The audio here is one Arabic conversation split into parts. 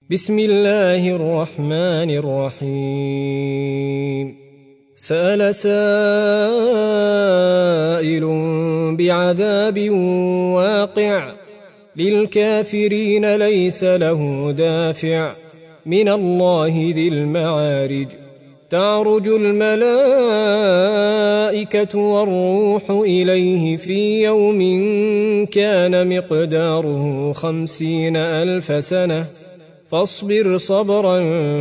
بسم الله الرحمن الرحيم. سأل سائل بعذاب واقع للكافرين ليس له دافع من الله ذي المعارج. تعرج الملائكة والروح إليه في يوم كان مقداره 50,000 سنة فاصبر صبرا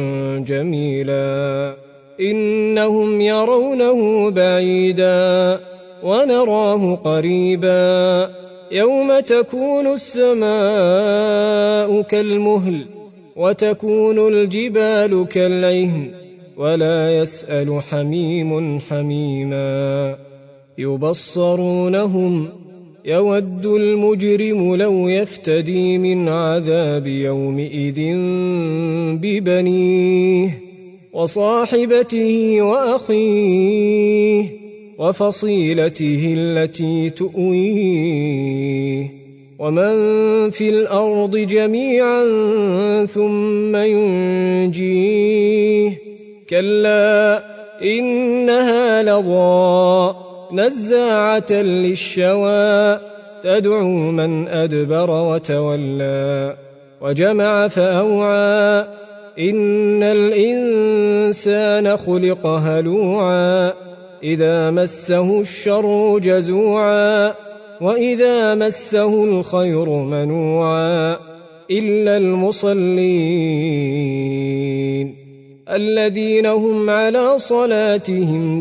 جميلا إنهم يرونه بعيدا ونراه قريبا يوم تكون السماء كالمهل وتكون الجبال كالعهن ولا يسأل حميم حميما يبصرونهم يود المجرم لو يفتدي من عذاب يومئذ ببنيه وصاحبته وأخيه وفصيلته التي تؤويه ومن في الأرض جميعا ثم ينجيه كلا إنها لظى نزاعة للشوى تدعو من أدبر وتولى وجمع فأوعى إن الإنسان خلق هلوعا إذا مسه الشر جزوعا وإذا مسه الخير منوعا إلا المصلين الذين هم على صلاتهم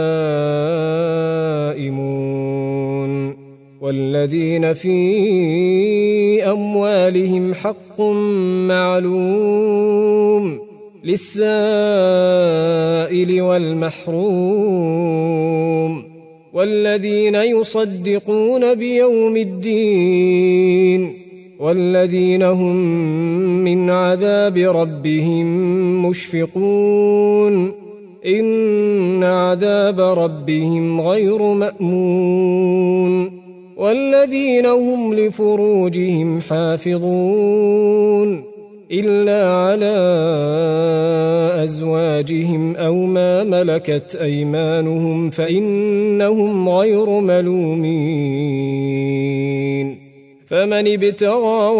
دائمون والذين في أموالهم حق معلوم للسائل والمحروم والذين يصدقون بيوم الدين والذين هم من عذاب ربهم مشفقون إن عذاب ربهم غير مأمون والذين هم لفروجهم حافظون إلا على أزواجهم أو ما ملكت أيمانهم فإنهم غير ملومين فمن ابتغى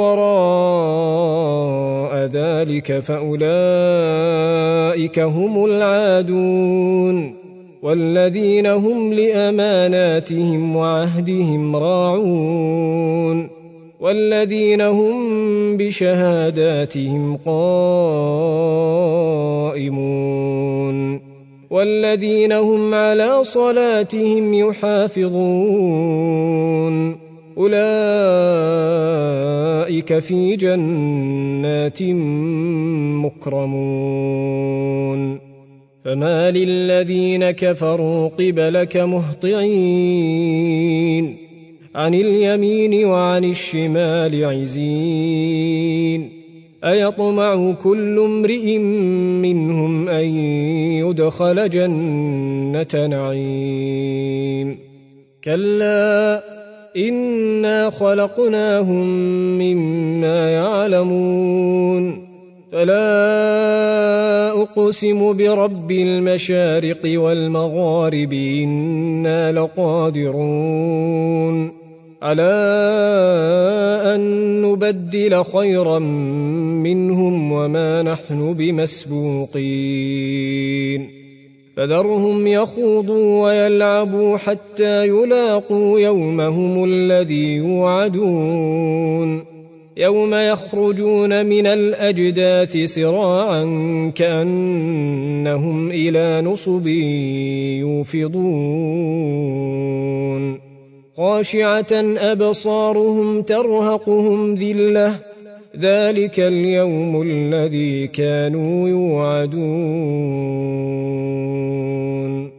وراء ذلك فأولئك هم العادون والذين هم لأماناتهم وعهدهم راعون والذين هم بشهاداتهم قائمون والذين هم على صلاتهم يحافظون أولئك في جنات مكرمون فما للذين كفروا قبلك مهطعين عن اليمين وعن الشمال عزين أيطمع كل امرئ منهم أن يدخل جنة نعيم كلا إنا خلقناهم مما يعلمون فلا أقسم برب المشارق والمغارب إنا لقادرون على أن نبدل خيرا منهم وما نحن بمسبوقين فذرهم يخوضوا ويلعبوا حتى يلاقوا يومهم الذي يوعدون يوم يخرجون من الأجداث سراعا كأنهم إلى نصب يوفضون خاشعة أبصارهم ترهقهم ذلة ذلك اليوم الذي كانوا يوعدون